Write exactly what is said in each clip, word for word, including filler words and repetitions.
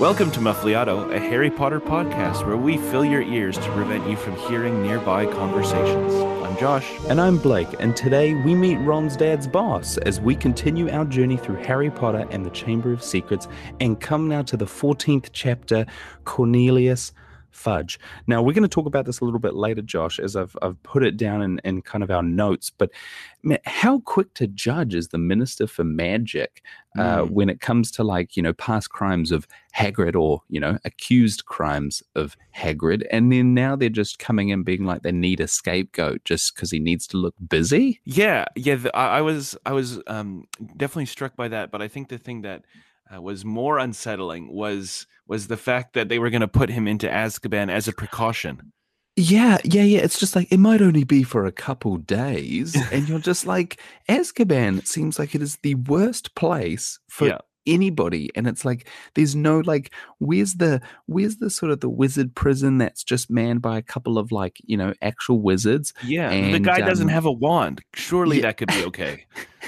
Welcome to Muffliato, a Harry Potter podcast where we fill your ears to prevent you from hearing nearby conversations. I'm Josh. And I'm Blake, and today we meet Ron's dad's boss as we continue our journey through Harry Potter and the Chamber of Secrets and come now to the fourteenth chapter, Cornelius Fudge. Now, we're going to talk about this a little bit later, Josh, as I've, I've put it down in, in kind of our notes, but man, how quick to judge is the Minister for Magic uh, mm. when it comes to, like, you know, past crimes of Hagrid or, you know, accused crimes of Hagrid, and then now they're just coming in being like they need a scapegoat just because he needs to look busy? Yeah, yeah, the, I, I was, I was um, definitely struck by that, but I think the thing that Uh, was more unsettling was was the fact that they were going to put him into Azkaban as a precaution. Yeah, yeah, yeah. It's just like, it might only be for a couple days. And you're just like, Azkaban seems like it is the worst place for yeah. anybody. And it's like, there's no, like, where's the, where's the sort of the wizard prison that's just manned by a couple of, like, you know, actual wizards? Yeah, and the guy um, doesn't have a wand. Surely yeah. that could be okay.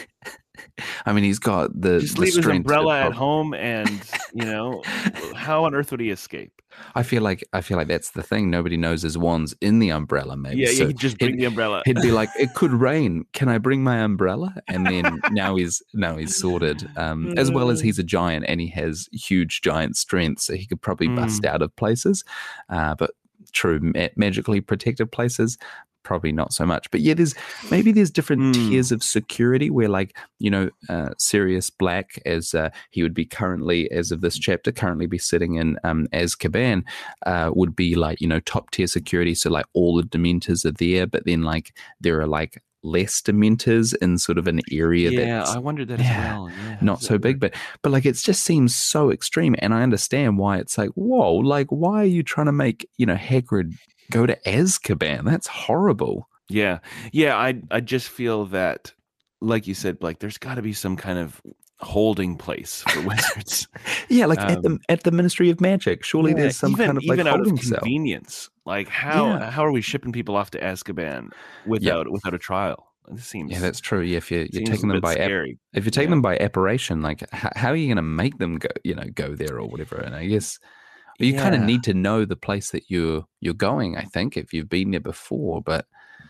I mean, he's got the just the leave his umbrella to, at home, and you know, how on earth would he escape? I feel like I feel like that's the thing. Nobody knows his wand's in the umbrella. Maybe yeah, so yeah. He'd just bring the umbrella. He'd be like, "It could rain. Can I bring my umbrella?" And then now he's now he's sorted. Um, as well as he's a giant and he has huge giant strength, so he could probably mm. bust out of places. Uh, but true, ma- magically protected places, probably not so much. But yeah, there's maybe there's different mm. tiers of security where, like, you know, uh, Sirius Black, as uh, he would be currently, as of this chapter, currently be sitting in um, Azkaban, uh, would be like, you know, top tier security. So like all the Dementors are there, but then like there are like less Dementors in sort of an area yeah, that's I wondered that yeah, as well. Yeah, not so big, but but like it just seems so extreme, and I understand why it's like, whoa, like why are you trying to make, you know, Hagrid go to Azkaban? That's horrible. Yeah, yeah. I I just feel that, like you said, Blake, there's got to be some kind of holding place for wizards. yeah, like um, at the at the Ministry of Magic. Surely yeah, there's some even, kind of like even out holding of convenience. cell. Like how Yeah. how are we shipping people off to Azkaban without yep. without a trial? This seems yeah, that's true. Yeah, if you're, you're taking them by scary. Ap- if you're taking yeah. them by apparition, like h- how are you going to make them go? You know, go there or whatever. And I guess. But you yeah. kind of need to know the place that you're you're going, I think, if you've been there before. But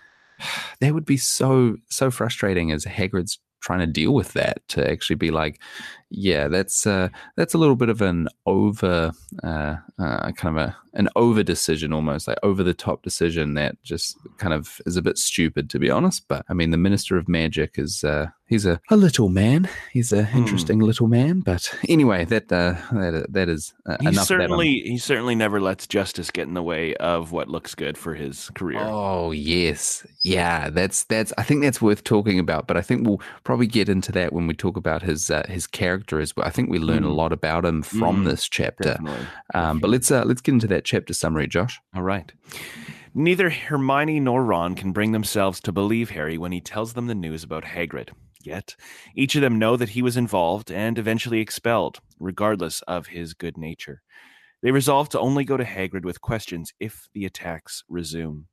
that would be so so frustrating as Hagrid's trying to deal with that, to actually be like, yeah, that's uh, that's a little bit of an over uh, uh, kind of a an over decision, almost like over the top decision that just kind of is a bit stupid, to be honest. But I mean, the Minister of Magic is uh, he's a, a little man. He's an hmm. interesting little man. But anyway, that uh, that that is uh, he enough. Certainly, of that he certainly never lets justice get in the way of what looks good for his career. Oh yes, yeah. That's that's. I think that's worth talking about. But I think we'll probably get into that when we talk about his uh, his character as well. I think we learn mm. a lot about him from mm. this chapter. Definitely. Um, but let's uh, let's get into that chapter summary, Josh. All right. Neither Hermione nor Ron can bring themselves to believe Harry when he tells them the news about Hagrid. Yet, each of them know that he was involved and eventually expelled, regardless of his good nature. They resolve to only go to Hagrid with questions if the attacks resume.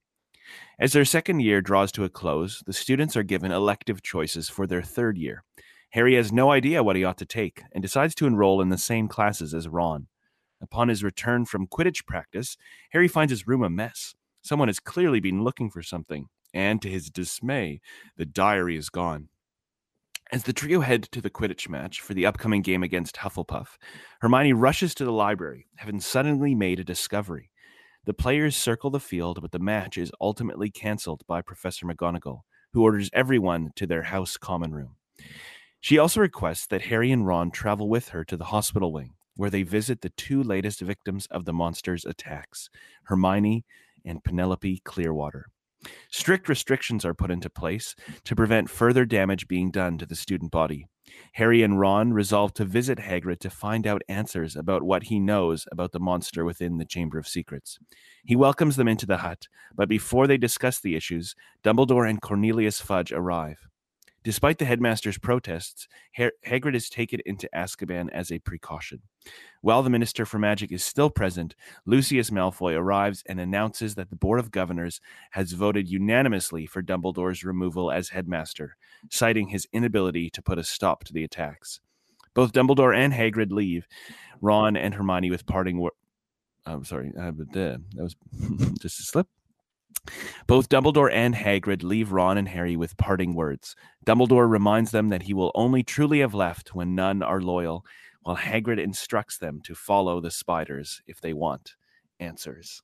As their second year draws to a close, the students are given elective choices for their third year. Harry has no idea what he ought to take and decides to enroll in the same classes as Ron. Upon his return from Quidditch practice, Harry finds his room a mess. Someone has clearly been looking for something, and to his dismay, the diary is gone. As the trio head to the Quidditch match for the upcoming game against Hufflepuff, Hermione rushes to the library, having suddenly made a discovery. The players circle the field, but the match is ultimately cancelled by Professor McGonagall, who orders everyone to their house common room. She also requests that Harry and Ron travel with her to the hospital wing, where they visit the two latest victims of the monster's attacks, Hermione and Penelope Clearwater. Strict restrictions are put into place to prevent further damage being done to the student body. Harry and Ron resolve to visit Hagrid to find out answers about what he knows about the monster within the Chamber of Secrets. He welcomes them into the hut, but before they discuss the issues, Dumbledore and Cornelius Fudge arrive. Despite the headmaster's protests, Har- Hagrid is taken into Azkaban as a precaution. While the Minister for Magic is still present, Lucius Malfoy arrives and announces that the Board of Governors has voted unanimously for Dumbledore's removal as headmaster, citing his inability to put a stop to the attacks. Both Dumbledore and Hagrid leave Ron and Hermione with parting words. I'm sorry, uh, but uh, that was just a slip. Both Dumbledore and Hagrid leave Ron and Harry with parting words. Dumbledore reminds them that he will only truly have left when none are loyal, while Hagrid instructs them to follow the spiders if they want answers.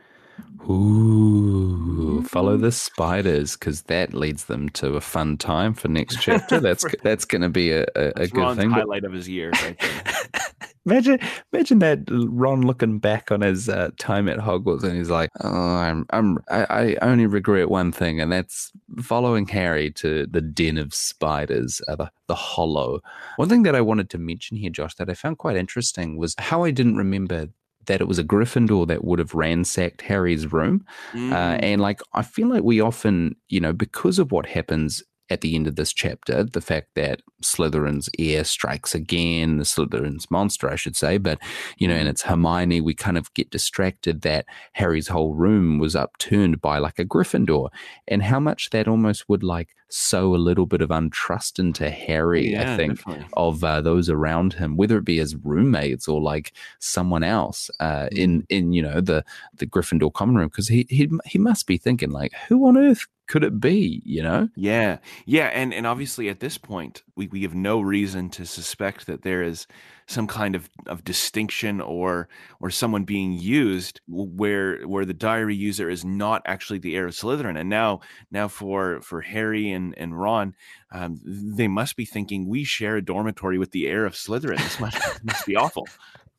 Ooh, follow the spiders, because that leads them to a fun time for next chapter. That's for, that's going to be a, a, a good Ron's thing. highlight but... of his year, right there. Imagine, imagine that Ron looking back on his uh, time at Hogwarts, and he's like, "Oh, I'm, I'm, I, I only regret one thing, and that's following Harry to the den of spiders, uh, the, the Hollow." One thing that I wanted to mention here, Josh, that I found quite interesting was how I didn't remember that it was a Gryffindor that would have ransacked Harry's room, mm. uh, and like I feel like we often, you know, because of what happens at the end of this chapter, the fact that Slytherin's heir strikes again, the Slytherin's monster, I should say, but, you know, and it's Hermione, we kind of get distracted that Harry's whole room was upturned by like a Gryffindor, and how much that almost would like sow a little bit of untrust into Harry, yeah, I think, definitely. of uh, those around him, whether it be his roommates or like someone else uh, mm. in, in, you know, the, the Gryffindor common room, because he, he, he must be thinking like, who on earth could it be, you know? Yeah. Yeah. And and obviously at this point, we, we have no reason to suspect that there is some kind of, of distinction or or someone being used where where the diary user is not actually the heir of Slytherin. And now now for for Harry and, and Ron, um, they must be thinking we share a dormitory with the heir of Slytherin. This must, must be awful.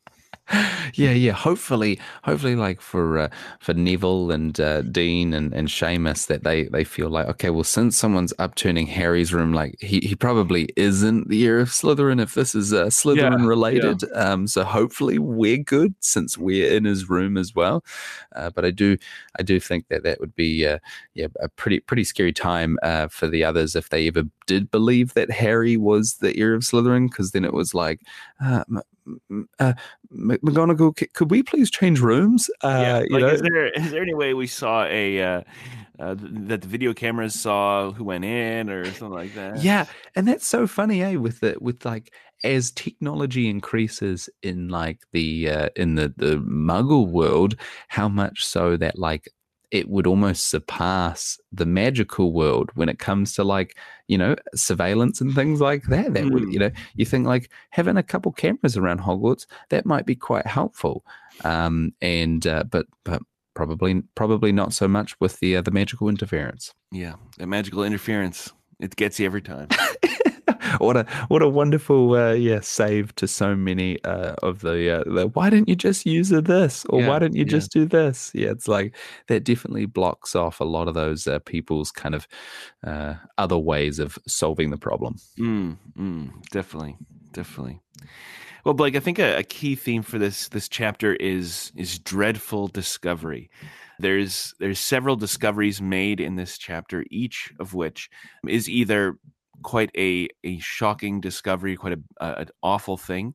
Yeah, yeah. Hopefully, hopefully, like for uh, for Neville and uh, Dean and, and Seamus, that they, they feel like, okay, well, since someone's upturning Harry's room, like he, he probably isn't the heir of Slytherin if this is uh, Slytherin yeah, related. Yeah. Um, so hopefully we're good since we're in his room as well. Uh, but I do I do think that that would be uh, yeah a pretty pretty scary time uh, for the others if they ever did believe that Harry was the heir of Slytherin, because then it was like. Uh, Uh, McGonagall, could we please change rooms? Uh, yeah, you like, know? is there is there any way we saw a uh, uh, that the video cameras saw who went in or something like that? Yeah, and that's so funny, eh? With the with like as technology increases in like the uh, in the the Muggle world, how much so that like it would almost surpass the magical world when it comes to like, you know, surveillance and things like that. That mm. would, you know, you think like having a couple cameras around Hogwarts, that might be quite helpful. Um, and, uh, but, but probably, probably not so much with the, uh, the magical interference. Yeah. The magical interference. It gets you every time. What a what a wonderful uh, yeah save to so many uh, of the, uh, the why didn't you just use this or yeah, why didn't you yeah. just do this? Yeah, it's like that definitely blocks off a lot of those uh, people's kind of uh, other ways of solving the problem. Mm, mm, definitely, definitely. Well, Blake, I think a, a key theme for this this chapter is is dreadful discovery. There's there's several discoveries made in this chapter, each of which is either quite a a shocking discovery, quite a, a an awful thing,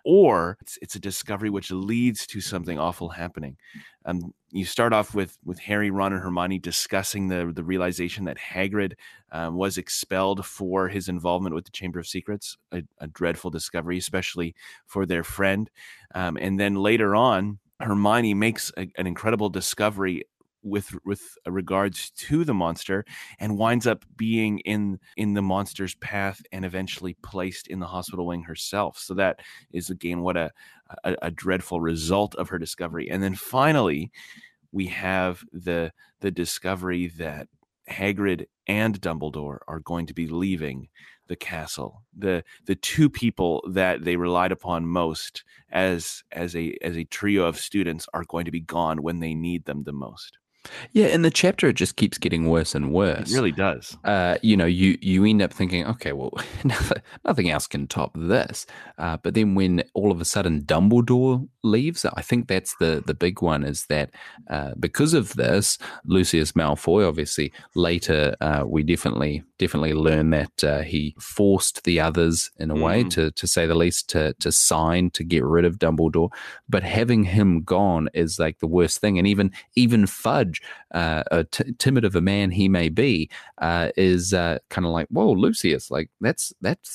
or it's it's a discovery which leads to something awful happening. Um, you start off with with Harry, Ron, and Hermione discussing the the realization that Hagrid um, was expelled for his involvement with the Chamber of Secrets, a, a dreadful discovery, especially for their friend. Um, and then later on, Hermione makes a, an incredible discovery with with regards to the monster, and winds up being in in the monster's path and eventually placed in the hospital wing herself. So that is, again, what a, a, a dreadful result of her discovery. And then finally, we have the the discovery that Hagrid and Dumbledore are going to be leaving the castle. The the two people that they relied upon most as as a as a trio of students are going to be gone when they need them the most. Yeah, in the chapter, it just keeps getting worse and worse. It really does. Uh, you know, you you end up thinking, okay, well, nothing, nothing else can top this. Uh, but then when all of a sudden Dumbledore leaves, I think that's the the big one, is that uh, because of this, Lucius Malfoy, obviously, later uh, we definitely definitely learn that uh, he forced the others, in a mm. way, to to say the least, to to sign to get rid of Dumbledore. But having him gone is like the worst thing. And even even Fudge, uh, a t- timid of a man he may be, uh, is uh, kind of like, whoa, Lucius, like that's that's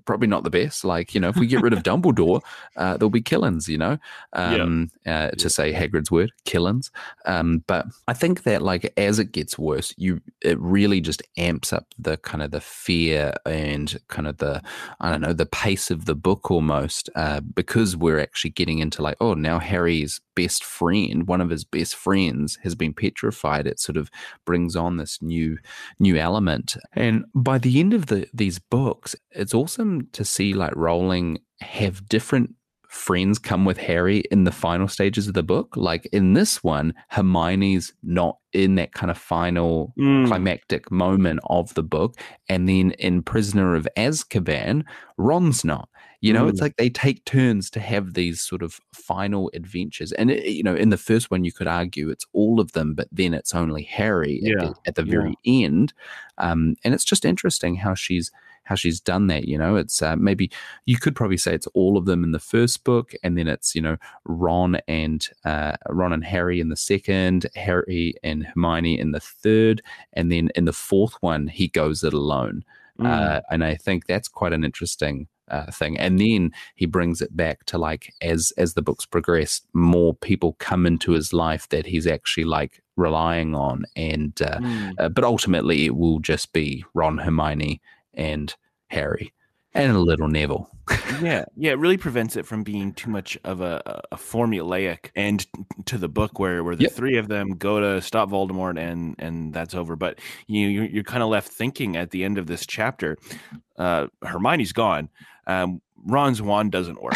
probably not the best. Like, you know, if we get rid of Dumbledore, uh, there'll be killings, you know, um, yeah. uh, to yeah. say Hagrid's word, killings. Um, but I think that like as it gets worse, you it really just amps up the kind of the fear and kind of the, I don't know, the pace of the book almost, uh, because we're actually getting into like, oh, now Harry's best friend, one of his best friends has been petrified. It sort of brings on this new new element. And by the end of the these books, it's awesome to see like Rowling have different friends come with Harry in the final stages of the book. Like in this one, Hermione's not in that kind of final mm. climactic moment of the book. And then in Prisoner of Azkaban, Ron's not. You know, mm. it's like they take turns to have these sort of final adventures. And, it, you know, in the first one, you could argue it's all of them, but then it's only Harry yeah. at the, at the very yeah. end. Um, and it's just interesting how she's how she's done that. You know, it's uh, maybe you could probably say it's all of them in the first book, and then it's, you know, Ron and uh, Ron and Harry in the second, Harry and Hermione in the third, and then in the fourth one, he goes it alone. Mm. Uh, and I think that's quite an interesting Uh, thing. And then he brings it back to like as as the books progress, more people come into his life that he's actually like relying on, and uh, mm. uh, but ultimately it will just be Ron, Hermione, and Harry, and a little Neville. yeah, yeah, it really prevents it from being too much of a, a formulaic end to the book, where where the yep. three of them go to stop Voldemort, and and that's over. But you you're, you're kind of left thinking at the end of this chapter. Uh, Hermione's gone. Um, Ron's wand doesn't work,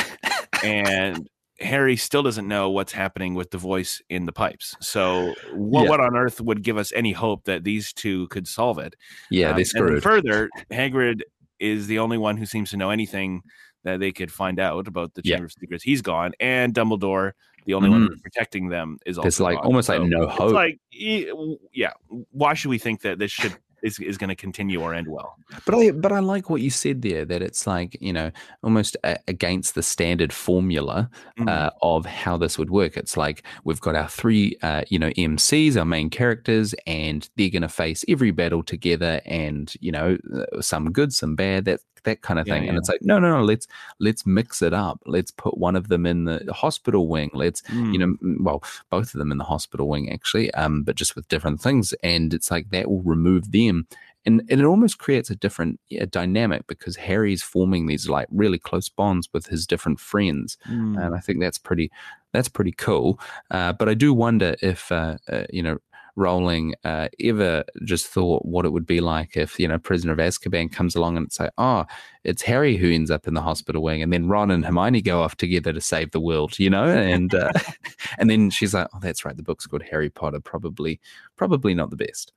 and Harry still doesn't know what's happening with the voice in the pipes. So what, yeah. what on earth would give us any hope that these two could solve it? Yeah, um, they screwed. And further, Hagrid is the only one who seems to know anything that they could find out about the Chamber yeah. of Secrets. He's gone, and Dumbledore, the only mm. one who's protecting them, is also It's like gone. almost so like no hope. It's like, yeah, why should we think that this should is is going to continue or end well? But I but I like what you said there, that it's like, you know, almost a, against the standard formula mm. uh, of how this would work. It's like we've got our three, uh, you know, M Cs, our main characters, and they're going to face every battle together, and, you know, some good, some bad, that that kind of thing. Yeah, yeah. And it's like, no, no, no, let's let's mix it up. Let's put one of them in the hospital wing. Let's, mm. you know, well, both of them in the hospital wing, actually, um, but just with different things. And it's like that will remove them. And, and it almost creates a different yeah, dynamic, because Harry's forming these like really close bonds with his different friends. Mm. And I think that's pretty, that's pretty cool. Uh, but I do wonder if, uh, uh, you know, Rowling uh, ever just thought what it would be like if, you know, Prisoner of Azkaban comes along and it's like, oh, it's Harry who ends up in the hospital wing, and then Ron and Hermione go off together to save the world, you know, and uh, and then she's like, oh, that's right, the book's called Harry Potter. Probably, probably not the best.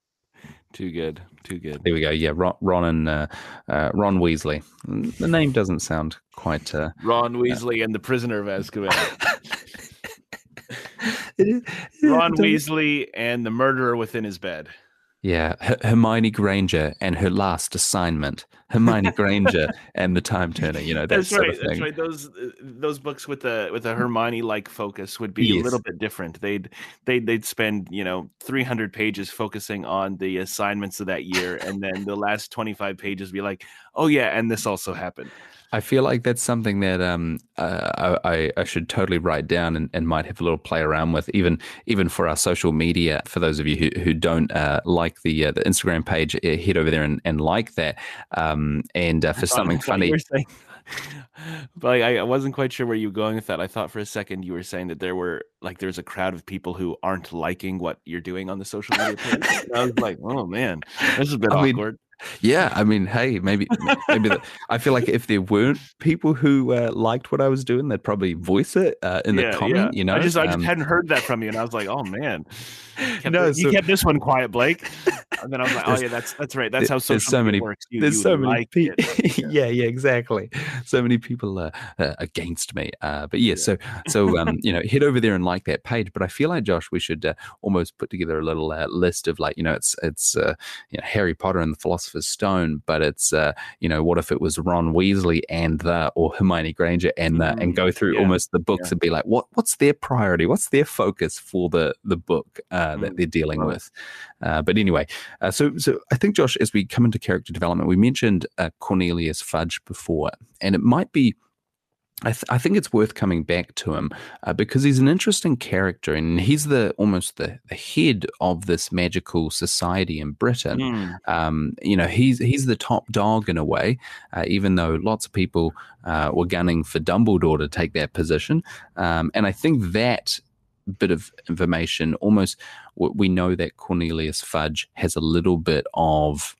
Too good, too good. There we go. Yeah, Ron, Ron and uh, uh, Ron Weasley. The name doesn't sound quite. Uh, Ron Weasley uh, and the Prisoner of Azkaban. It is, Ron Weasley and the murderer within his bed. Yeah, H- Hermione Granger and her last assignment. Hermione Granger and the Time Turner. You know, that that's sort right. of thing. That's right. Those those books with the with a Hermione like focus would be yes. a little bit different. They'd they'd they'd spend, you know, three hundred pages focusing on the assignments of that year, and then the last twenty-five pages be like, oh yeah, and this also happened. I feel like that's something that um uh, I I should totally write down and, and might have a little play around with, even even for our social media. For those of you who, who don't uh, like the uh, the Instagram page, uh, head over there and, and like that. Um and uh, for something funny. But I, I wasn't quite sure where you were going with that. I thought for a second you were saying that there were like there's a crowd of people who aren't liking what you're doing on the social media page. And I was like, oh man, this is a bit I awkward. Mean, Yeah, I mean, hey, maybe, maybe the, I feel like if there weren't people who uh, liked what I was doing, they'd probably voice it uh, in yeah, the comment. Yeah. You know, I just, I just um, hadn't heard that from you, and I was like, oh man, kept no, it, so, you kept this one quiet, Blake. And then I was like, oh yeah, that's that's right. That's how social there's so many, works. You, there's you so many like people. Yeah. yeah, yeah, exactly. So many people uh, uh, against me. Uh, but yeah, yeah, so so um, you know, head over there and like that page. But I feel like, Josh, we should uh, almost put together a little uh, list of like, you know, it's it's uh, you know, Harry Potter and the Philosopher's Philosopher's Stone, but it's uh, you know, what if it was Ron Weasley and the, or Hermione Granger and the, Mm, and go through yeah, almost the books yeah. and be like, what what's their priority? What's their focus for the the book uh, that Mm, they're dealing love it. with? Uh, but anyway, uh, so so I think, Josh, as we come into character development, we mentioned uh, Cornelius Fudge before, and it might be. I, th- I think it's worth coming back to him uh, because he's an interesting character, and he's the almost the, the head of this magical society in Britain. Mm. Um, you know, he's he's the top dog in a way, uh, even though lots of people uh, were gunning for Dumbledore to take that position. Um, and I think that bit of information almost we know that Cornelius Fudge has a little bit of,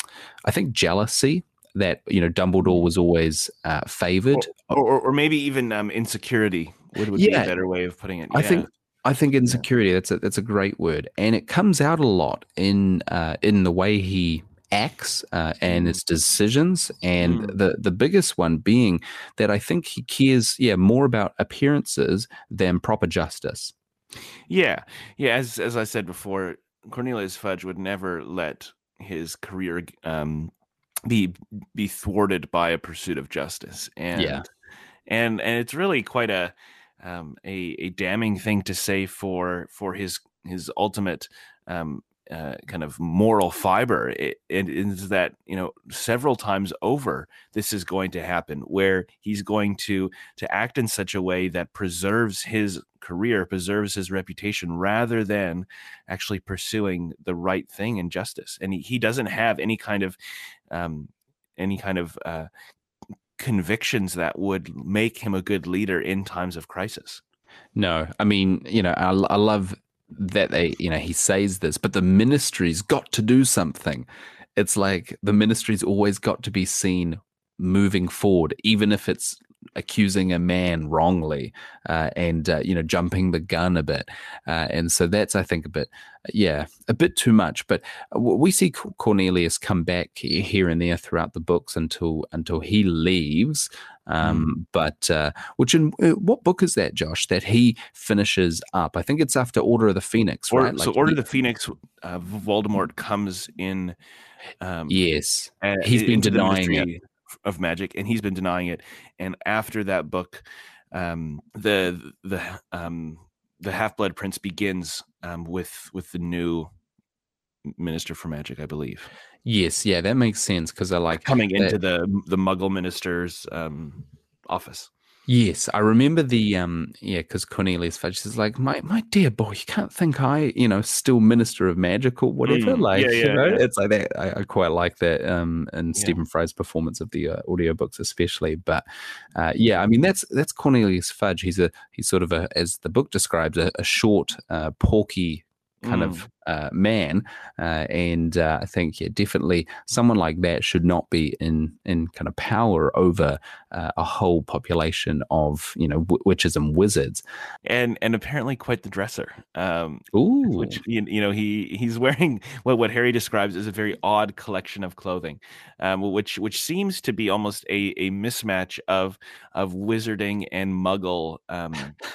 I think, jealousy that, you know, Dumbledore was always uh, favored. Or, or, or maybe even um, insecurity would, would be a Yeah, better way of putting it. I Yeah. think I think insecurity, that's a that's a great word, and it comes out a lot in uh, in the way he acts uh, and his decisions, and Mm. the the biggest one being that I think he cares, yeah, more about appearances than proper justice. Yeah. Yeah. As as I said before, Cornelius Fudge would never let his career um, be be thwarted by a pursuit of justice. And Yeah. and and it's really quite a um, a, a damning thing to say for for his his ultimate um, uh, kind of moral fiber. It, it is that, you know, several times over this is going to happen, where he's going to to act in such a way that preserves his career, preserves his reputation, rather than actually pursuing the right thing in justice. And he, he doesn't have any kind of um, any kind of uh, convictions that would make him a good leader in times of crisis. No, I mean, you know, I, I love that they, you know, he says this, but the ministry's got to do something. It's like the ministry's always got to be seen moving forward, even if it's accusing a man wrongly uh, and, uh, you know, jumping the gun a bit. Uh, and so that's, I think, a bit, yeah, a bit too much. But we see Cornelius come back here and there throughout the books until until he leaves. Um, mm. But uh, which in uh, what book is that, Josh? That he finishes up? I think it's after Order of the Phoenix, or, right? So like Order he, of the Phoenix, uh, Voldemort comes in. Um, yes, uh, he's been denying it. Of magic, and he's been denying it. And after that book, um, the the um, the Half-Blood Prince begins um, with with the new Minister for Magic, I believe. Yes, yeah, that makes sense because I like coming that, into the the Muggle minister's um, office. Yes, I remember the um yeah, because Cornelius Fudge is like, my my dear boy, you can't think I, you know, still minister of magic or whatever. Mm, like, yeah, yeah, you know, yeah. it's like that. I, I quite like that um and Yeah. Stephen Fry's performance of the uh, audiobooks especially. But uh, yeah, I mean that's that's Cornelius Fudge. He's a he's sort of a, as the book describes, a, a short, uh, porky kind mm. of uh, man, uh, and uh, I think yeah, definitely someone like that should not be in in kind of power over uh, a whole population of, you know, w- witches and wizards, and and apparently quite the dresser. Um, Ooh, which you, you know he he's wearing what what Harry describes as a very odd collection of clothing, um, which which seems to be almost a a mismatch of of wizarding and Muggle. Um,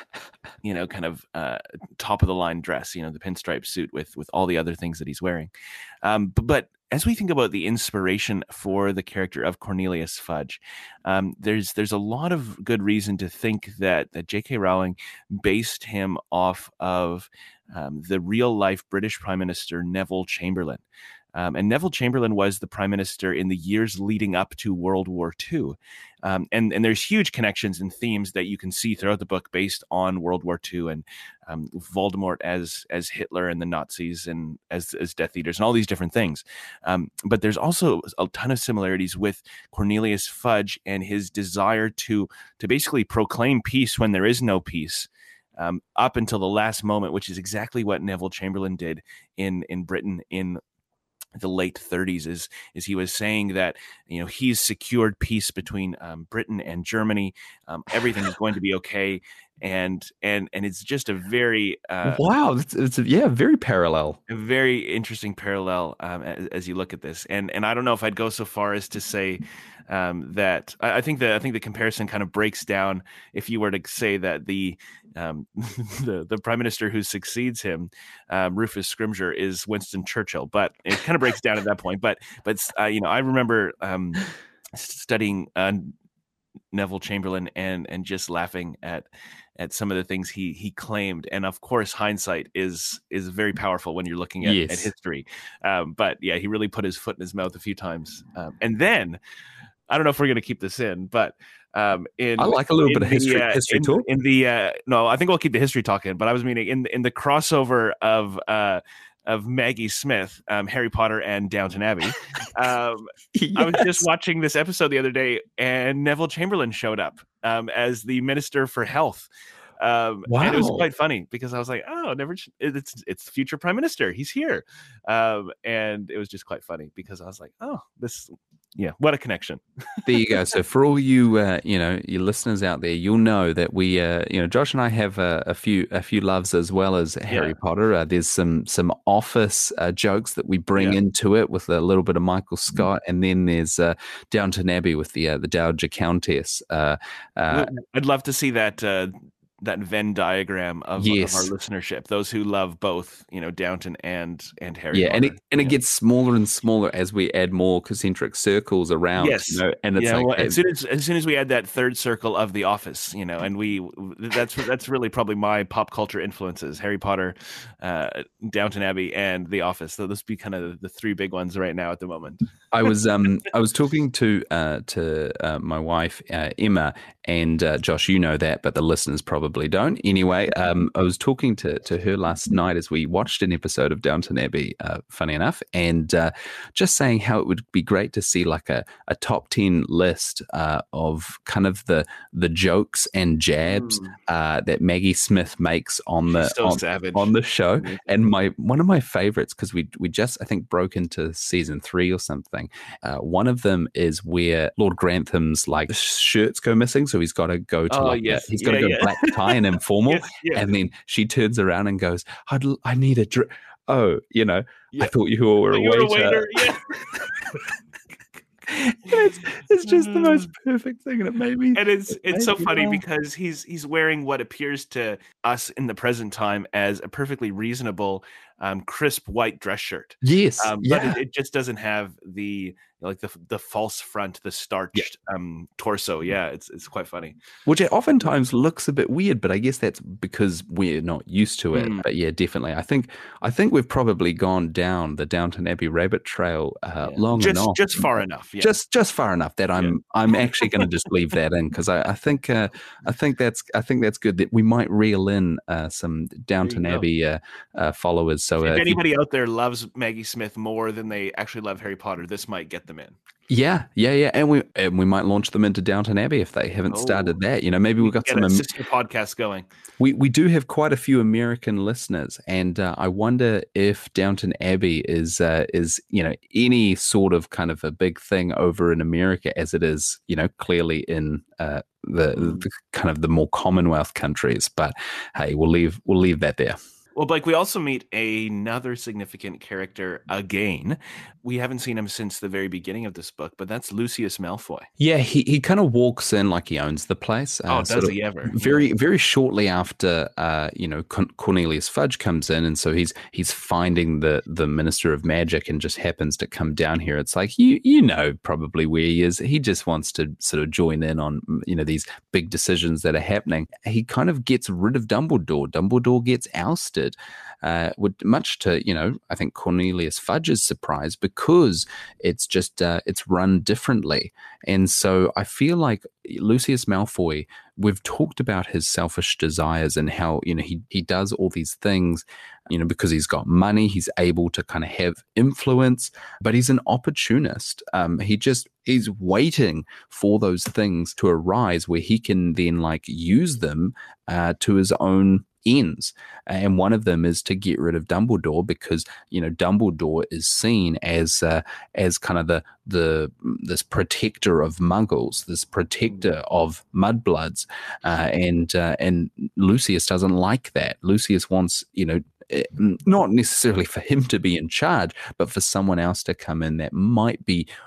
you know, kind of uh, top of the line dress, you know, the pinstripe suit with with all the other things that he's wearing. Um, but, but as we think about the inspiration for the character of Cornelius Fudge, um, there's there's a lot of good reason to think that that J K Rowling based him off of um, the real life British Prime Minister Neville Chamberlain. Um, and Neville Chamberlain was the prime minister in the years leading up to World War Two. Um, and, and there's huge connections and themes that you can see throughout the book based on World War Two and um, Voldemort as as Hitler and the Nazis and as, as Death Eaters and all these different things. Um, but there's also a ton of similarities with Cornelius Fudge and his desire to to basically proclaim peace when there is no peace. Um, up until the last moment, which is exactly what Neville Chamberlain did in, in Britain in the late thirties, is is he was saying that, you know, he's secured peace between um, Britain and Germany. Um, everything is going to be okay, and and and it's just a very uh, wow, it's, it's a, yeah, very parallel, a very interesting parallel um, as, as you look at this. And and I don't know if I'd go so far as to say Um, that I, I think that I think the comparison kind of breaks down if you were to say that the um, the the prime minister who succeeds him, um, Rufus Scrimgeour, is Winston Churchill. But it kind of breaks down at that point. But but uh, you know, I remember um, studying uh, Neville Chamberlain and and just laughing at at some of the things he he claimed. And of course, hindsight is is very powerful when you're looking at, yes. at history. Um, but yeah, he really put his foot in his mouth a few times. Um, and then I don't know if we're going to keep this in, but um, in I like a little bit of the, history uh, history in, talk. In the uh, no, I think we'll keep the history talk in. But I was meaning in in the crossover of. Uh, of Maggie Smith, um, Harry Potter, and Downton Abbey. Um, yes. I was just watching this episode the other day, and Neville Chamberlain showed up um, as the Minister for Health. Um, wow. And it was quite funny because I was like, oh, never, it's it's the future Prime Minister. He's here. Um, and it was just quite funny because I was like, oh, this, yeah, what a connection. There you go. So for all you, uh, you know, your listeners out there, you'll know that we, uh, you know, Josh and I have a, a few, a few loves as well as Harry yeah. Potter. Uh, there's some, some Office uh, jokes that we bring yeah. into it with a little bit of Michael Scott, mm-hmm. and then there's uh, Downton Abbey with the uh, the Dowager Countess. Uh, uh, I'd love to see that. Uh, that Venn diagram of, yes. of our listenership, those who love both, you know, Downton and and Harry yeah, Potter. and it and yeah. it gets smaller and smaller as we add more concentric circles around. Yes, you know, and it's yeah, like well, as soon as as soon as we add that third circle of The Office, you know, and we that's that's really probably my pop culture influences: Harry Potter, uh, Downton Abbey, and The Office. So those be kind of the three big ones right now at the moment. I was um I was talking to uh, to uh, my wife uh, Emma, and uh, Josh, you know that, but the listeners probably don't. Anyway, um, I was talking to to her last night as we watched an episode of Downton Abbey. Uh, funny enough, and uh, just saying how it would be great to see like a, a top ten list uh, of kind of the the jokes and jabs mm. uh, that Maggie Smith makes on the so on, on the show. Mm-hmm. And my one of my favorites, because we we just I think broke into season three or something. Uh, one of them is where Lord Grantham's like shirts go missing, so he's got to go to oh, like yes. a, he's got to yeah, go yeah. black tie and informal, yes, yeah. and then she turns around and goes, I'd, I need a drink. Oh, you know, yeah. I thought you were a waiter. A waiter. Yeah. it's, it's just the most perfect thing, and it made me. And it's it it's so funny laugh. because he's he's wearing what appears to us in the present time as a perfectly reasonable, um, crisp white dress shirt. Yes, um, yeah. but it, it just doesn't have the like the the false front, the starched yeah. um, torso. Yeah, it's it's quite funny. Which it oftentimes looks a bit weird, but I guess that's because we're not used to it. Mm. But yeah, definitely. I think I think we've probably gone down the Downton Abbey rabbit trail uh, yeah. long just, enough. Just far enough. Yeah. Just just far enough that I'm yeah. I'm actually going to just leave that in because I, I think uh, I think that's I think that's good that we might reel in uh, some Downton Abbey uh, uh, followers. So if uh, anybody if you, out there loves Maggie Smith more than they actually love Harry Potter, this might get them in. Yeah, yeah, yeah, and we and we might launch them into Downton Abbey if they haven't oh, started that. You know, maybe we've got some a sister podcast going. We we do have quite a few American listeners, and uh, I wonder if Downton Abbey is uh, is you know any sort of kind of a big thing over in America as it is, you know, clearly in uh, the, mm. the kind of the more Commonwealth countries. But hey, we'll leave we'll leave that there. Well, Blake, we also meet another significant character again. We haven't seen him since the very beginning of this book, but that's Lucius Malfoy. Yeah, he, he kind of walks in like he owns the place. Uh, oh, does he ever? Very very shortly after, uh, you know, Cornelius Fudge comes in, and so he's he's finding the the Minister of Magic and just happens to come down here. It's like you you know probably where he is. He just wants to sort of join in on you know these big decisions that are happening. He kind of gets rid of Dumbledore. Dumbledore gets ousted. Uh, would much to you know I think Cornelius Fudge's surprise because it's just uh, it's run differently, and so I feel like Lucius Malfoy. We've talked about his selfish desires and how you know he he does all these things, you know, because he's got money, he's able to kind of have influence, but he's an opportunist. Um, he just he's waiting for those things to arise where he can then like use them uh, to his own ends, and one of them is to get rid of Dumbledore because you know Dumbledore is seen as uh, as kind of the the this protector of Muggles, this protector of mudbloods, uh, and uh, and Lucius doesn't like that. Lucius wants you know. Not necessarily for him to be in charge, but for someone else to come in that might be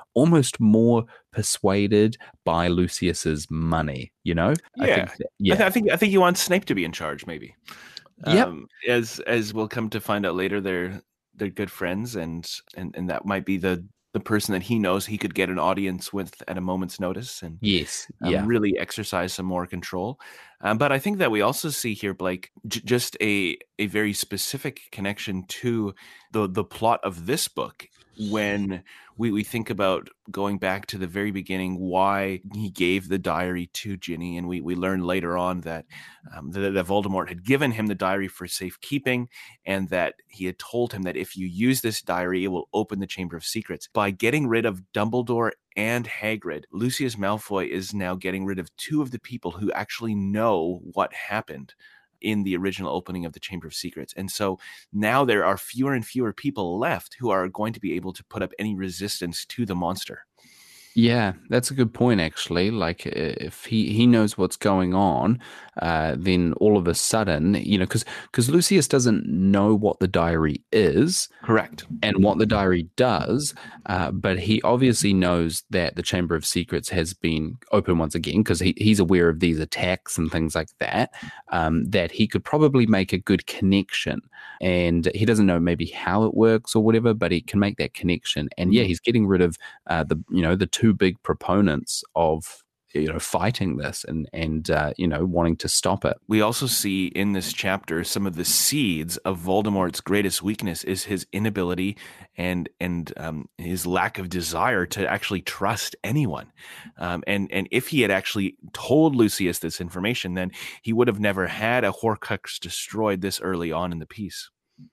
almost more persuaded by Lucius's money. You know, I Yeah, think, that, I, yeah, th- I think I think you want Snape to be in charge, maybe. yep, Um, as as we'll come to find out later, they're they're good friends, and and and that might be the the person that he knows he could get an audience with at a moment's notice, and yes, um, yeah, really exercise some more control. Um, but I think that we also see here, Blake, j- just a a very specific connection to the the plot of this book when we, we think about going back to the very beginning, why he gave the diary to Ginny, and we, we learn later on that, um, that that Voldemort had given him the diary for safekeeping, and that he had told him that if you use this diary, it will open the Chamber of Secrets. By getting rid of Dumbledore and Hagrid, Lucius Malfoy is now getting rid of two of the people who actually know what happened in the original opening of the Chamber of Secrets. And so now there are fewer and fewer people left who are going to be able to put up any resistance to the monster. Yeah, that's a good point, actually. Like, uh, if he, he knows what's going on, uh, then all of a sudden, you know, because because Lucius doesn't know what the diary is Correct. and what the diary does, uh, but he obviously knows that the Chamber of Secrets has been open once again because he, he's aware of these attacks and things like that, um, that he could probably make a good connection. And he doesn't know maybe how it works or whatever, but he can make that connection. And yeah, he's getting rid of uh, the, you know, the two big proponents of, you know, fighting this and and uh, you know, wanting to stop it. We also see in this chapter some of the seeds of Voldemort's greatest weakness is his inability and and um, his lack of desire to actually trust anyone. Um, and and if he had actually told Lucius this information, then he would have never had a Horcrux destroyed this early on in the piece.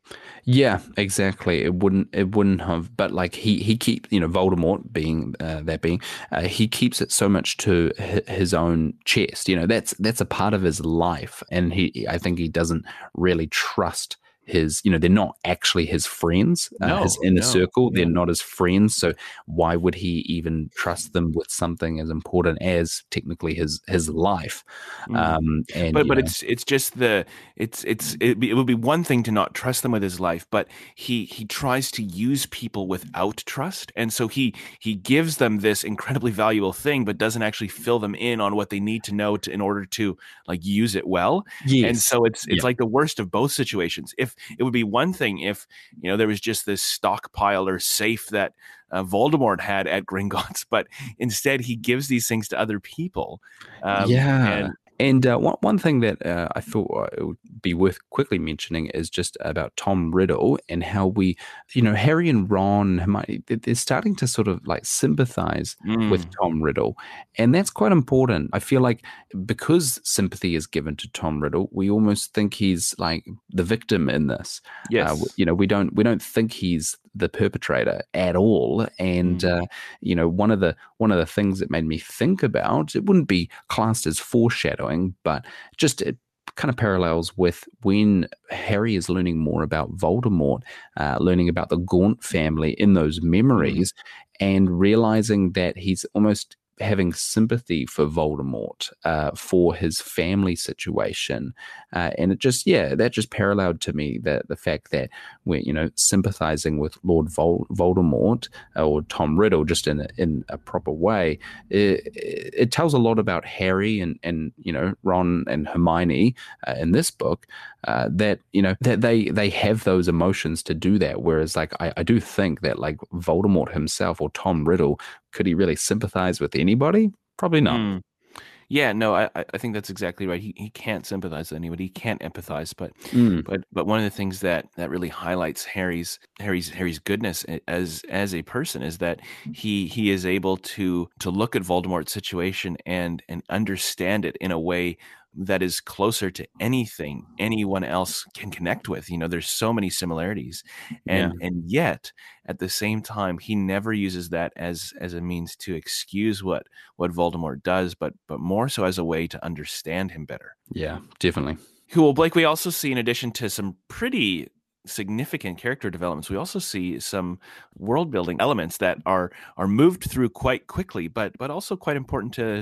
Yeah, exactly. It wouldn't. It wouldn't have. But like he, he keep you know Voldemort being uh, that being, uh, he keeps it so much to his own chest. You know that's that's a part of his life, and he. I think he doesn't really trust his. You know they're not actually his friends. Uh, No, his inner no, circle. They're no. not his friends. So why would he even trust them with something as important as technically his his life? Mm. Um, and but you but know, it's it's just the it's it's it, it would be one thing to not trust them with his life, but he he tries to use people without trust, and so he he gives them this incredibly valuable thing, but doesn't actually fill them in on what they need to know to in order to like use it well. And yes, so it's it's yeah, like the worst of both situations. If it would be one thing if you know there was just this stockpile or safe that uh, Voldemort had at Gringotts, but instead he gives these things to other people. Um, yeah. and And uh, one one thing that uh, I thought it would be worth quickly mentioning is just about Tom Riddle and how we, you know, Harry and Ron, Hermione, they- they're starting to sort of like sympathize with mm, Tom Riddle, and that's quite important. I feel like because sympathy is given to Tom Riddle, we almost think he's like the victim in this. Uh, w- yes. you know, we don't we don't think he's the perpetrator at all. And Mm. uh, you know, one of the one of the things that made me think about it wouldn't be classed as foreshadowing, but just it kind of parallels with when Harry is learning more about Voldemort, uh, learning about the Gaunt family in those Mm. memories, and realizing that he's almost having sympathy for Voldemort, uh, for his family situation, uh, and it just yeah, that just paralleled to me that the fact that we're you know sympathizing with Lord Vol- Voldemort or Tom Riddle just in a, in a proper way, it, it tells a lot about Harry and and you know Ron and Hermione uh, in this book, uh, that you know that they they have those emotions to do that. Whereas like I, I do think that like Voldemort himself or Tom Riddle, could he really sympathize with anybody? Probably not. Mm. Yeah, no, I, I I think that's exactly right. He he can't sympathize with anybody. He can't empathize, but Mm, but but one of the things that that really highlights Harry's Harry's Harry's goodness as as a person is that he he is able to to look at Voldemort's situation and and understand it in a way that is closer to anything anyone else can connect with. You know, there's so many similarities, yeah. and and yet at the same time, he never uses that as as a means to excuse what what Voldemort does, but but more so as a way to understand him better. Yeah, definitely. Cool, Blake. We also see, in addition to some pretty significant character developments, we also see some world building elements that are are moved through quite quickly, but but also quite important to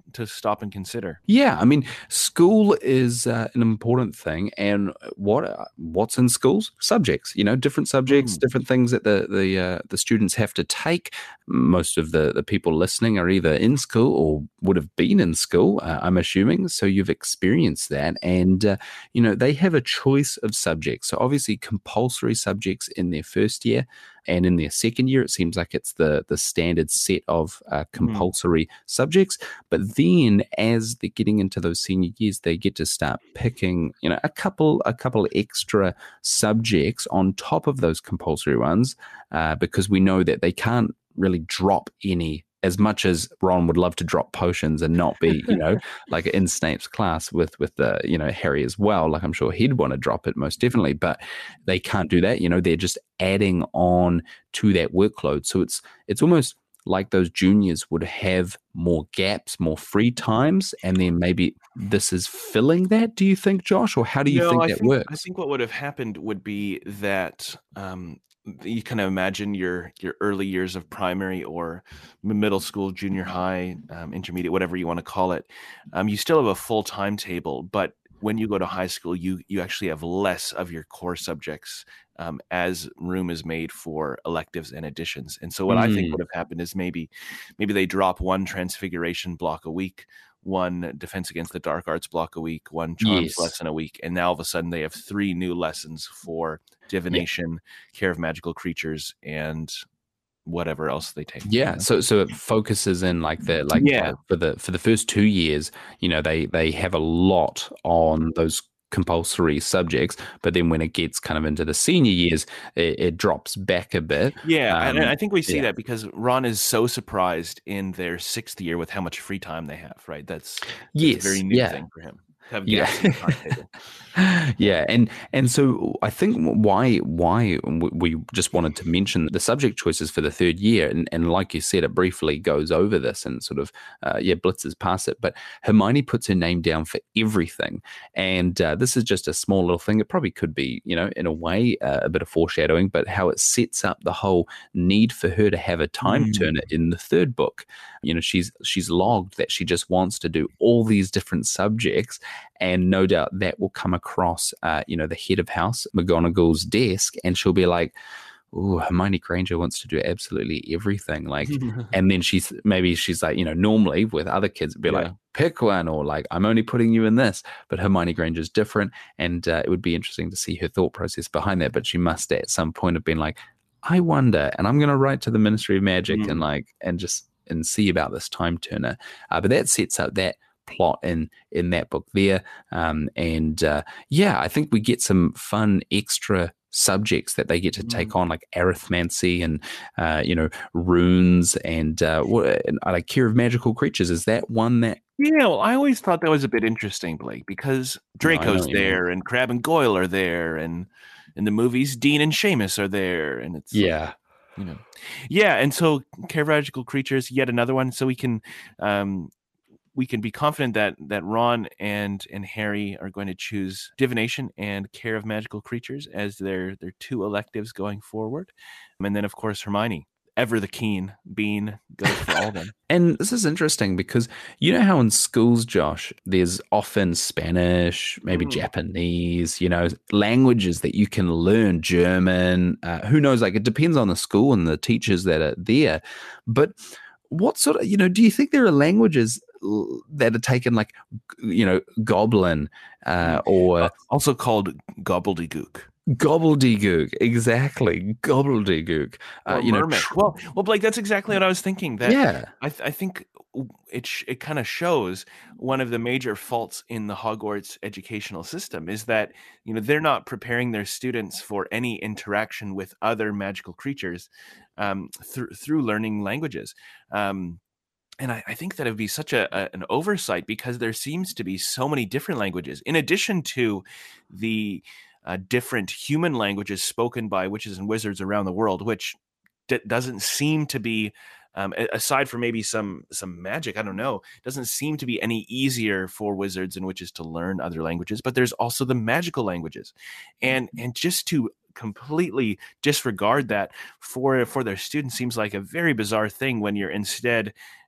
to stop and consider. Yeah, I mean, school is uh, an important thing, and what uh, what's in schools? Subjects, you know, different subjects, Mm. different things that the the uh, the students have to take. Most of the the people listening are either in school or would have been in school. Uh, I'm assuming, so you've experienced that, and uh, you know they have a choice of subjects. So obviously, compulsory subjects in their first year. And in their second year, it seems like it's the the standard set of uh, compulsory mm. subjects. But then, as they're getting into those senior years, they get to start picking, you know, a couple a couple extra subjects on top of those compulsory ones, uh, because we know that they can't really drop any. As much as Ron would love to drop potions and not be, you know, like in Snape's class with with the, you know, Harry as well. Like I'm sure he'd want to drop it most definitely, but they can't do that. You know, they're just adding on to that workload. So it's it's almost like those juniors would have more gaps, more free times, and then maybe this is filling that. Do you think, Josh, or how do you no, think I that think, works? I think what would have happened would be that. Um, you kind of imagine your your early years of primary or middle school, junior high, um, intermediate, whatever you want to call it. Um, you still have a full timetable, but when you go to high school, you you actually have less of your core subjects um, as room is made for electives and additions. And so what mm. I think would have happened is maybe maybe they drop one transfiguration block a week, one defense against the dark arts block a week, one charms yes. lesson a week, and now all of a sudden they have three new lessons for divination, yeah. care of magical creatures, and whatever else they take. Yeah, you know? so so it focuses in like the like yeah. uh, for the for the first two years, you know, they they have a lot on those compulsory subjects, but then when it gets kind of into the senior years, it, it drops back a bit. Yeah, um, and I think we see yeah. that because Ron is so surprised in their sixth year with how much free time they have, right? That's, that's yes, a very new yeah. thing for him. Have yeah, timetable. yeah, and and so I think why why we just wanted to mention the subject choices for the third year, and, and like you said, it briefly goes over this and sort of uh, yeah blitzes past it. But Hermione puts her name down for everything, and uh, this is just a small little thing. It probably could be, you know, in a way uh, a bit of foreshadowing, but how it sets up the whole need for her to have a time mm. turner in the third book. You know, she's she's logged that she just wants to do all these different subjects. And no doubt that will come across, uh, you know, the head of house, McGonagall's desk, and she'll be like, "Oh, Hermione Granger wants to do absolutely everything." Like, and then she's maybe she's like, you know, normally with other kids, it'd be yeah. like, "Pick one," or like, "I'm only putting you in this." But Hermione Granger's different, and uh, it would be interesting to see her thought process behind that. But she must at some point have been like, "I wonder," and I'm going to write to the Ministry of Magic mm. and like, and just and see about this time turner. Uh, but that sets up that plot in in that book there, um, and uh, yeah, I think we get some fun extra subjects that they get to take on, like arithmancy and uh, you know runes and uh, what and, like care of magical creatures. Is that one that? Yeah, well, I always thought that was a bit interesting, Blake, because Draco's no, there and Crabbe and Goyle are there, and in the movies, Dean and Seamus are there, and it's yeah. You know, yeah, and so care of magical creatures, yet another one. So we can, um, we can be confident that that Ron and and Harry are going to choose divination and care of magical creatures as their their two electives going forward, and then of course Hermione, ever the keen bean, goes for all of them. And this is interesting because you know how in schools, Josh, there's often Spanish, maybe mm. Japanese, you know, languages that you can learn, German, uh, who knows, like it depends on the school and the teachers that are there. But what sort of, you know, do you think there are languages that are taken like, you know, Goblin uh, or... Also called gobbledygook. Gobbledygook, exactly. Gobbledygook. Uh, you know, tr- well, well, Blake, that's exactly what I was thinking. That yeah, I, th- I think it sh- it kind of shows one of the major faults in the Hogwarts educational system is that you know they're not preparing their students for any interaction with other magical creatures um, th- through learning languages. Um, And I, I think that it would be such a, a an oversight because there seems to be so many different languages, in addition to the uh, different human languages spoken by witches and wizards around the world, which d- doesn't seem to be, um, aside from maybe some some magic, I don't know, doesn't seem to be any easier for wizards and witches to learn other languages. But there's also the magical languages, and and just to completely disregard that for for their students seems like a very bizarre thing when you're instead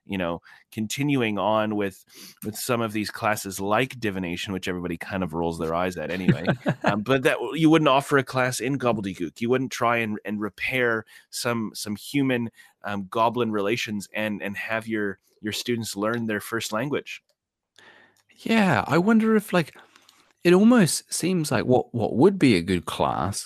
you know, continuing on with with some of these classes like divination, which everybody kind of rolls their eyes at anyway. um, but that you wouldn't offer a class in gobbledygook. You wouldn't try and, and repair some some human um, goblin relations and and have your your students learn their first language. Yeah, I wonder if like it almost seems like what what would be a good class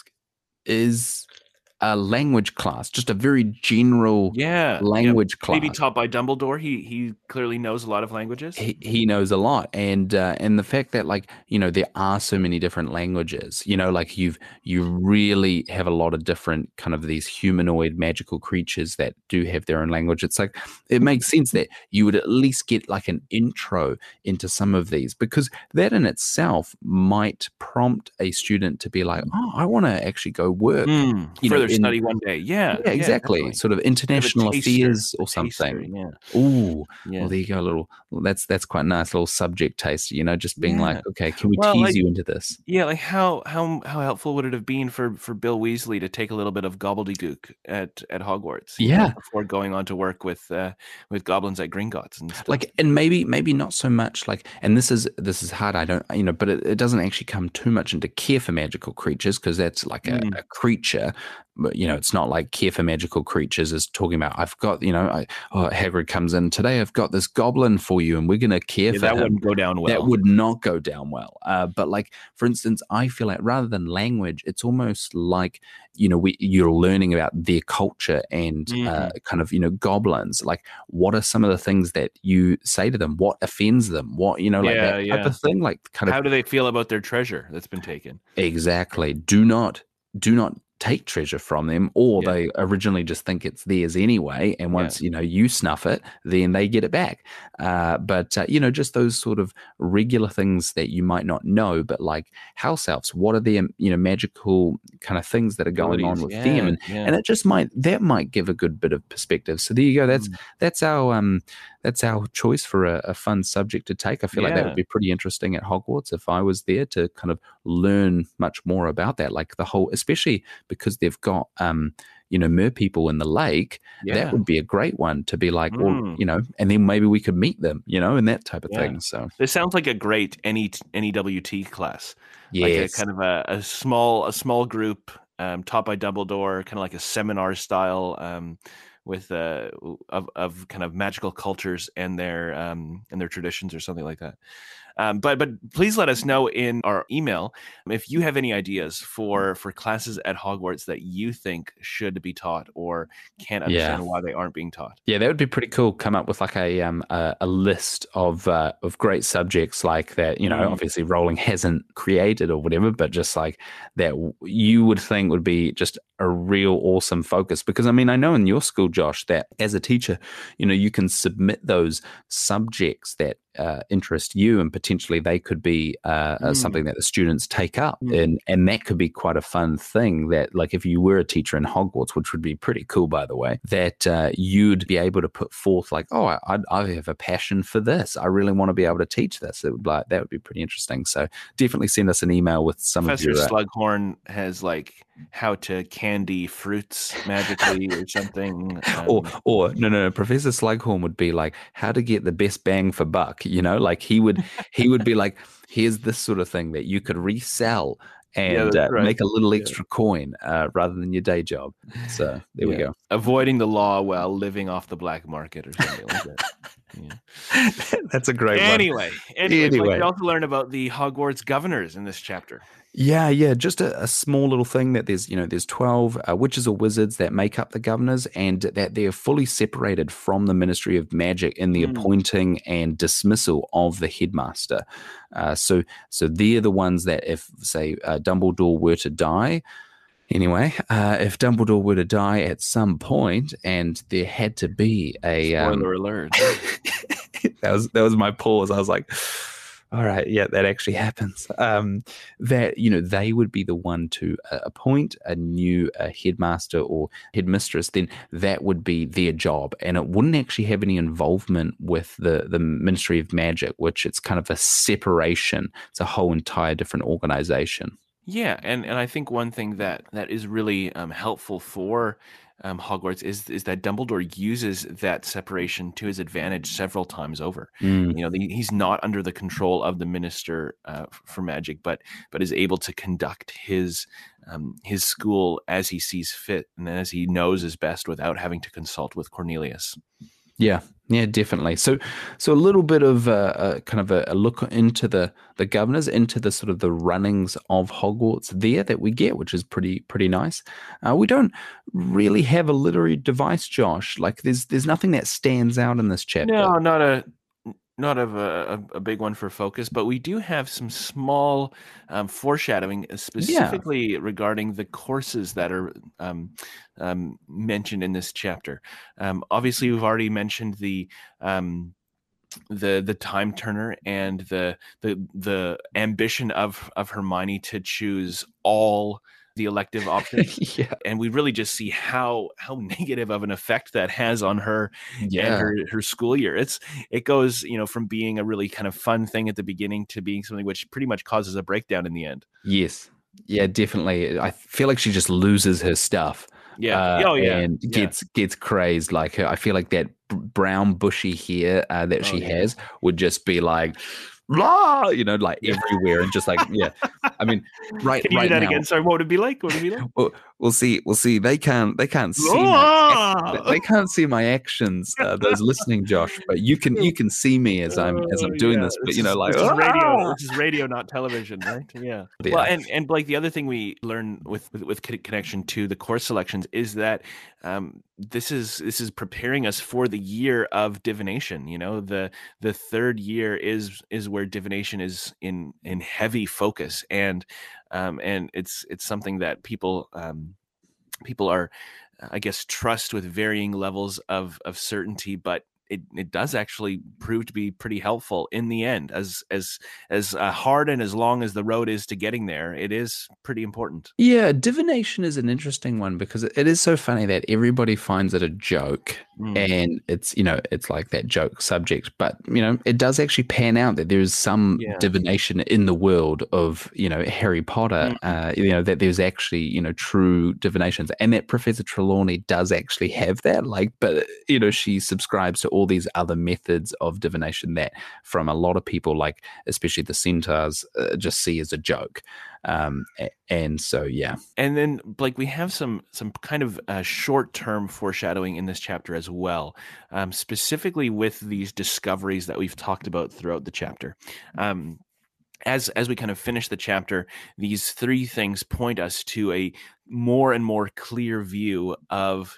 is a language class, just a very general Yeah, yep. language Maybe class. taught by Dumbledore. He he clearly knows a lot of languages. He he knows a lot, and uh, and the fact that like you know there are so many different languages, you know, like you've you really have a lot of different kind of these humanoid magical creatures that do have their own language. It's like it makes sense that you would at least get like an intro into some of these, because that in itself might prompt a student to be like, oh, I want to actually go work, Mm, you know, further in study one day. Yeah, yeah, yeah, exactly, definitely. sort of Bit of a international taster, affairs a or taster. something. Yeah, Ooh, yeah, well, there you go. A little well, that's that's quite nice. Little subject taste, you know, just being like, yeah. okay, can we Well, tease like you into this? yeah, like how how how helpful would it have been for for Bill Weasley to take a little bit of gobbledygook at at Hogwarts, you know, Yeah, before going on to work with uh with goblins at Gringotts and stuff. like, and maybe maybe not so much like, and this is this is hard. I don't, you know, but it, it doesn't actually come too much into care for magical creatures, because that's like a, Mm, a creature. But you know, it's not like care for magical creatures is talking about. I've got, you know, I, oh, Hagrid comes in today. I've got this goblin for you, and we're gonna care yeah, for that him. wouldn't go down That well. would not go down well. Uh, but like, for instance, I feel like rather than language, it's almost like, you know, we, you're learning about their culture and uh, Mhm. kind of, you know, goblins. Like, what are some of the things that you say to them? What offends them? What, you know, like Yeah, that type yeah. of thing. Like, kind of How do they feel about their treasure that's been taken? exactly. Do not, do not take treasure from them, or Yeah, they originally just think it's theirs anyway, and yeah. once you know you snuff it, then they get it back. Uh, but uh, you know, just those sort of regular things that you might not know, but like house elves, what are their, you know, magical kind of things that are going on Abilities. with them, Yeah, and yeah. and it just might, that might give a good bit of perspective. So there you go. That's Mm, that's our um that's our choice for a, a fun subject to take. I feel like that would yeah. be pretty interesting at Hogwarts if I was there to kind of learn much more about that, like the whole, especially because they've got um you know, mer people in the lake. That Yeah. would be a great one to be like, or Mm, you know, and then maybe we could meet them, you know, and that type of yeah. thing. So This sounds like a great any N E W T class, like a yes, kind of a, a small a small group um, taught by Dumbledore, kind of like a seminar style um, with uh, of of kind of magical cultures and their um, and their traditions or something like that. Um, but but please let us know in our email if you have any ideas for for classes at Hogwarts that you think should be taught or can't yeah. understand why they aren't being taught. Yeah, that would be pretty cool. Come up with like a um a, a list of uh, of great subjects like that. You know, Mm, obviously Rowling hasn't created or whatever, but just like that, w- you would think would be just a real awesome focus. Because I mean, I know in your school, Josh, that as a teacher, you know, you can submit those subjects that uh, interest you, and potentially they could be uh, uh, mm, something that the students take up, mm. and and that could be quite a fun thing. That like if you were a teacher in Hogwarts, which would be pretty cool, by the way, that uh, you'd be able to put forth like, oh, I, I have a passion for this. I really want to be able to teach this. It would like that would be pretty interesting. So definitely send us an email with some Professor of your. Uh, Slughorn has like how to candy fruits magically or something. or Um, or no, no, no. Professor Slughorn would be like, how to get the best bang for buck. You know, like he would he would be like, here's this sort of thing that you could resell yeah, and that's uh, right. make a little Yeah, extra coin uh, rather than your day job. So there we yeah. go. Avoiding the law while living off the black market or something like that. Yeah. That's a great one. Anyway, anyway, Blake, Anyway, we also learn about the Hogwarts governors in this chapter. yeah, yeah, just a, a small little thing that there's, you know, there's twelve uh, witches or wizards that make up the governors, and that they're fully separated from the Ministry of Magic in the Mm. appointing and dismissal of the headmaster. Uh, so, so they're the ones that if, say, uh, Dumbledore were to die. Anyway, uh, if Dumbledore were to die at some point, and there had to be a um, Spoiler alert. that was that was my pause. I was like, all right, yeah, that actually happens. Um, that, you know, they would be the one to uh, appoint a new uh, headmaster or headmistress. Then that would be their job, and it wouldn't actually have any involvement with the the Ministry of Magic, which it's kind of a separation. It's a whole entire different organization. Yeah, and, and I think one thing that, that is really um, helpful for um, Hogwarts is is that Dumbledore uses that separation to his advantage several times over. Mm. You know, the, he's not under the control of the Minister uh, for Magic, but but is able to conduct his um, his school as he sees fit and as he knows is best without having to consult with Cornelius. Yeah, yeah, definitely. So, so a little bit of a, a kind of a, a look into the the governors, into the sort of the runnings of Hogwarts there that we get, which is pretty pretty nice. Uh, we don't really have a literary device, Josh. Like there's there's nothing that stands out in this chapter. No, not a not of a, a big one for focus, but we do have some small um, foreshadowing, specifically yeah. regarding the courses that are um, um, mentioned in this chapter. Um, obviously, we've already mentioned the um, the the time turner and the the the ambition of of Hermione to choose all the elective options. yeah. And we really just see how how negative of an effect that has on her yeah. and her her school year. It's it goes, you know, from being a really kind of fun thing at the beginning to being something which pretty much causes a breakdown in the end. Yes. Yeah, definitely. I feel like she just loses her stuff. Yeah. Uh, oh, yeah. And yeah. gets gets crazed. Like her. I feel like that brown bushy hair uh, that oh, she yeah. has would just be like, blah, you know, like everywhere, and just like, yeah. I mean, right. Can you right do that now, again? Sorry, what would it be like? What would it be like? We'll, we'll see. We'll see. They can't. They can't see. My, they can't see my actions. Uh, those listening, Josh, but you can. You can see me as I'm as I'm doing yeah, this. But this you know, is, like this is radio. This is radio, not television, right? Yeah. yeah. Well, and and Blake, the other thing we learn with with, with connection to the course selections is that um, this is this is preparing us for the year of divination. You know, the the third year is is where divination is in in heavy focus, and um, and it's it's something that people um, people are, I guess, trust with varying levels of of certainty, but it it does actually prove to be pretty helpful in the end. As as as uh, hard and as long as the road is to getting there, it is pretty important. Yeah, divination is an interesting one because it is so funny that everybody finds it a joke. Mm. And it's, you know, it's like that joke subject, but, you know, it does actually pan out that there's some yeah. divination in the world of, you know, Harry Potter, mm-hmm. uh, you know, that there's actually, you know, true divinations, and that Professor Trelawney does actually have that, like, but, you know, she subscribes to all these other methods of divination that from a lot of people, like, especially the centaurs, uh, just see as a joke. Um, and so, yeah. And then, Blake, we have some some kind of uh, short-term foreshadowing in this chapter as well, um, specifically with these discoveries that we've talked about throughout the chapter. Um, as as we kind of finish the chapter, these three things point us to a more and more clear view of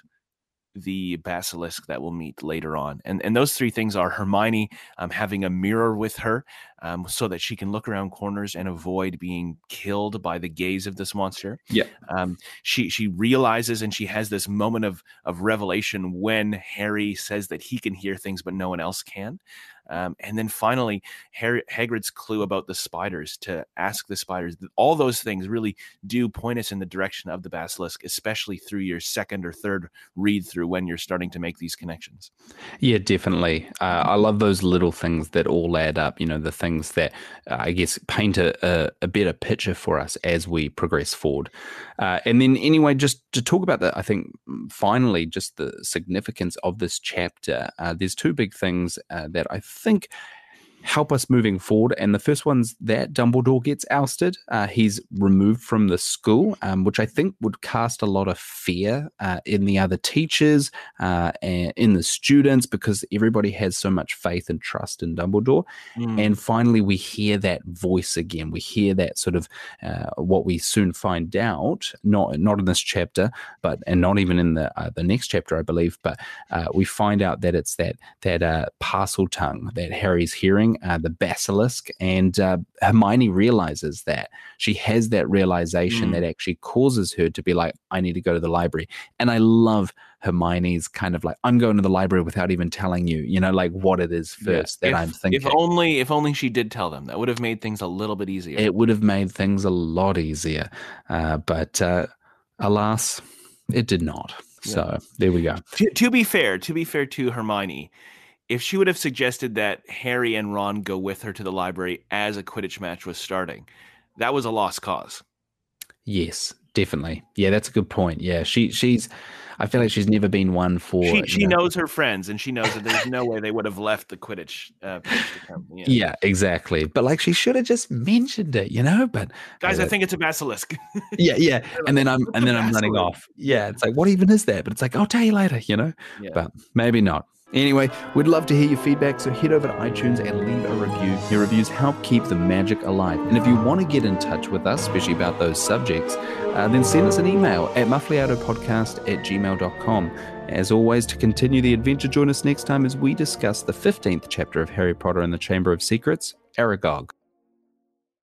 the basilisk that we'll meet later on. And and those three things are Hermione um, having a mirror with her um, so that she can look around corners and avoid being killed by the gaze of this monster. Yeah. Um, she she realizes, and she has this moment of of revelation when Harry says that he can hear things but no one else can. Um, and then finally, Harry, Hagrid's clue about the spiders, to ask the spiders. All those things really do point us in the direction of the basilisk, especially through your second or third read through when you're starting to make these connections. Yeah, definitely. Uh, I love those little things that all add up, you know, the things that uh, I guess paint a, a, a better picture for us as we progress forward. Uh, and then anyway, just to talk about that, I think finally, just the significance of this chapter, uh, there's two big things uh, that I think help us moving forward. And the first one's that Dumbledore gets ousted. Uh, he's removed from the school, um, which I think would cast a lot of fear uh, in the other teachers uh, and in the students, because everybody has so much faith and trust in Dumbledore. Mm. And finally, we hear that voice again. We hear that sort of uh, what we soon find out, not not in this chapter, but and not even in the uh, the next chapter, I believe. But uh, we find out that it's that that uh, Parseltongue that Harry's hearing. Uh, the basilisk, and uh, Hermione realizes that. She has that realization mm. that actually causes her to be like, I need to go to the library. And I love Hermione's kind of like, I'm going to the library without even telling you, you know, like what it is first yeah. that if, I'm thinking. If only, if only she did tell them, that would have made things a little bit easier. It would have made things a lot easier. Uh, but uh, alas, it did not. Yeah. So there we go. To, to be fair, to be fair to Hermione, if she would have suggested that Harry and Ron go with her to the library as a Quidditch match was starting, that was a lost cause. Yes, Definitely. Yeah, that's a good point. Yeah, she she's. I feel like she's never been one for. She she know, knows her friends, and she knows that there's no way they would have left the Quidditch uh, pitch to come. Yeah. yeah, exactly. But like, she should have just mentioned it, you know. But guys, uh, I think it's a basilisk. yeah, yeah. And then I'm What's and a then I'm running basilisk? off. Yeah, it's like, what even is that? But it's like, I'll tell you later, you know. Yeah. But maybe not. Anyway, we'd love to hear your feedback, so head over to iTunes and leave a review. Your reviews help keep the magic alive. And if you want to get in touch with us, especially about those subjects, uh, then send us an email at muffliatopodcast at gmail dot com. As always, to continue the adventure, join us next time as we discuss the fifteenth chapter of Harry Potter and the Chamber of Secrets, Aragog.